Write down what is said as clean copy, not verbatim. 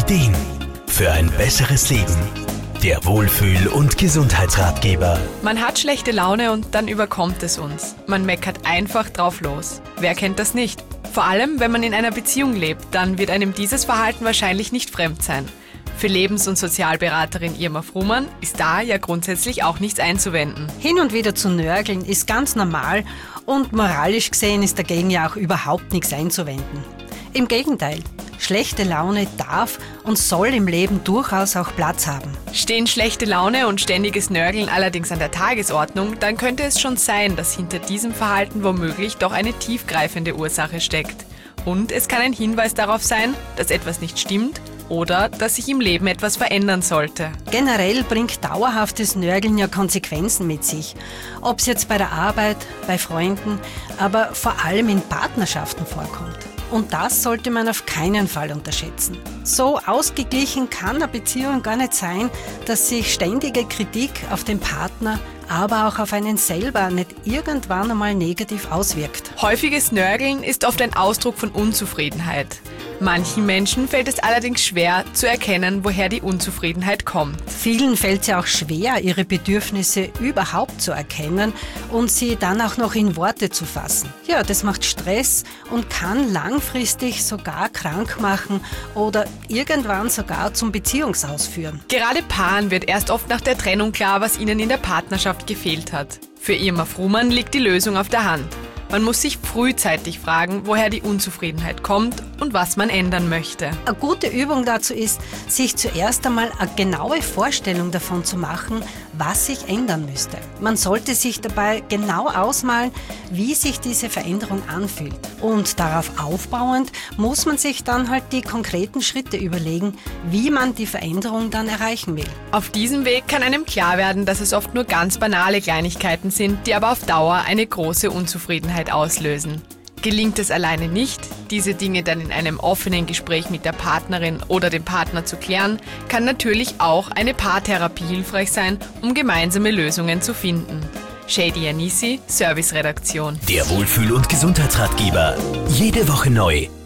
Ideen für ein besseres Leben. Der Wohlfühl- und Gesundheitsratgeber. Man hat schlechte Laune und dann überkommt es uns. Man meckert einfach drauf los. Wer kennt das nicht? Vor allem, wenn man in einer Beziehung lebt, dann wird einem dieses Verhalten wahrscheinlich nicht fremd sein. Für Lebens- und Sozialberaterin Irma Frumann ist da ja grundsätzlich auch nichts einzuwenden. Hin und wieder zu nörgeln ist ganz normal und moralisch gesehen ist dagegen ja auch überhaupt nichts einzuwenden. Im Gegenteil, schlechte Laune darf und soll im Leben durchaus auch Platz haben. Stehen schlechte Laune und ständiges Nörgeln allerdings an der Tagesordnung, dann könnte es schon sein, dass hinter diesem Verhalten womöglich doch eine tiefgreifende Ursache steckt. Und es kann ein Hinweis darauf sein, dass etwas nicht stimmt oder dass sich im Leben etwas verändern sollte. Generell bringt dauerhaftes Nörgeln ja Konsequenzen mit sich. Ob es jetzt bei der Arbeit, bei Freunden, aber vor allem in Partnerschaften vorkommt. Und das sollte man auf keinen Fall unterschätzen. So ausgeglichen kann eine Beziehung gar nicht sein, dass sich ständige Kritik auf den Partner, aber auch auf einen selber nicht irgendwann einmal negativ auswirkt. Häufiges Nörgeln ist oft ein Ausdruck von Unzufriedenheit. Manchen Menschen fällt es allerdings schwer zu erkennen, woher die Unzufriedenheit kommt. Vielen fällt es ja auch schwer, ihre Bedürfnisse überhaupt zu erkennen und sie dann auch noch in Worte zu fassen. Ja, das macht Stress und kann langfristig sogar krank machen oder irgendwann sogar zum Beziehungsaus führen. Gerade Paaren wird erst oft nach der Trennung klar, was ihnen in der Partnerschaft gefehlt hat. Für Irma Frumann liegt die Lösung auf der Hand. Man muss sich frühzeitig fragen, woher die Unzufriedenheit kommt und was man ändern möchte. Eine gute Übung dazu ist, sich zuerst einmal eine genaue Vorstellung davon zu machen, was sich ändern müsste. Man sollte sich dabei genau ausmalen, wie sich diese Veränderung anfühlt. Und darauf aufbauend muss man sich dann halt die konkreten Schritte überlegen, wie man die Veränderung dann erreichen will. Auf diesem Weg kann einem klar werden, dass es oft nur ganz banale Kleinigkeiten sind, die aber auf Dauer eine große Unzufriedenheit auslösen. Gelingt es alleine nicht, diese Dinge dann in einem offenen Gespräch mit der Partnerin oder dem Partner zu klären, kann natürlich auch eine Paartherapie hilfreich sein, um gemeinsame Lösungen zu finden. Shady Yanisi, Serviceredaktion. Der Wohlfühl- und Gesundheitsratgeber. Jede Woche neu.